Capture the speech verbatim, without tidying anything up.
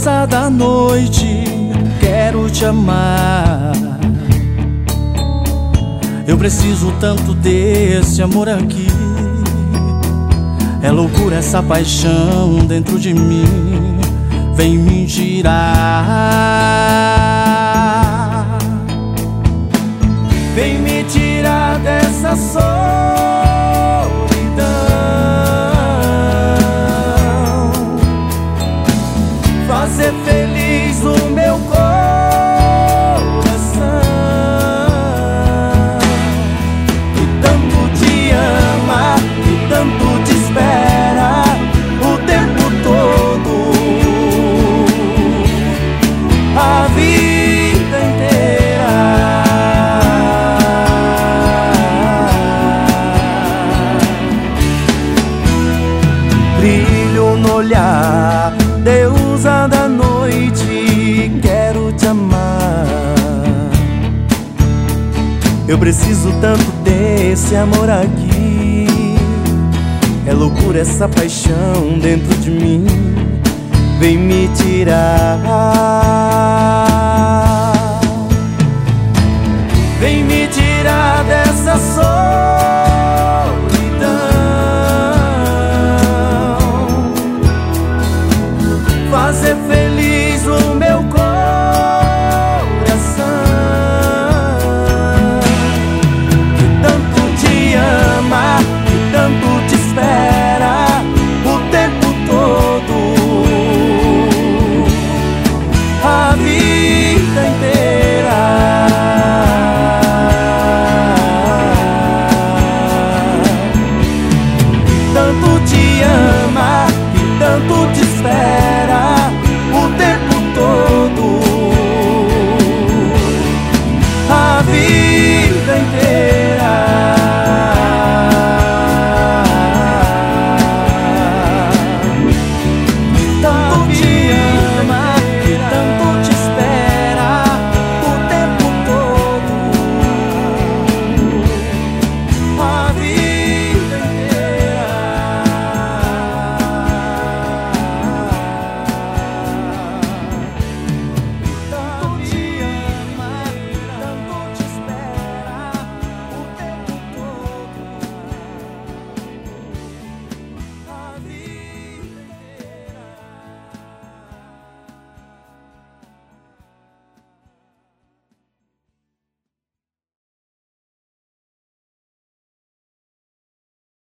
deusa da noite, quero te amar. Eu preciso tanto desse amor aqui. É loucura essa paixão dentro de mim. Vem me tirar, vem me tirar dessa solidão, fazer feliz o meu coração, que tanto te ama, que tanto te espera o tempo todo, a vida inteira. Brilho no olhar, deusa da noite, quero te amar. Eu preciso tanto desse amor aqui. É loucura essa paixão dentro de mim. Vem me tirar.